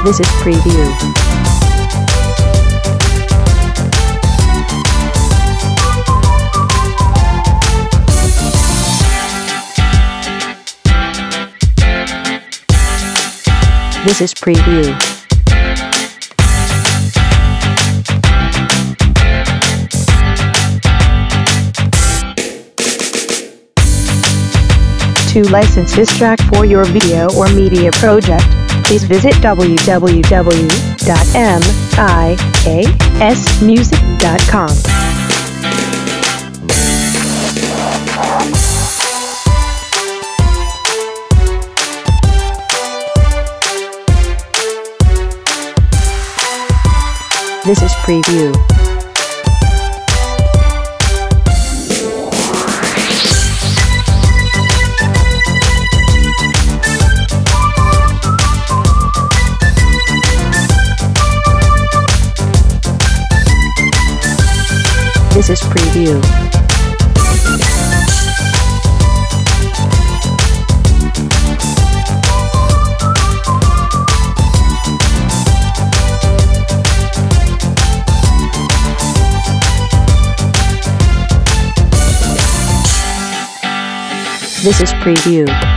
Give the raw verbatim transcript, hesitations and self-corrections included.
This is preview. This is preview. To license this track for your video or media project, please visit w w w dot miks music dot com. This is preview. This is preview. This is preview.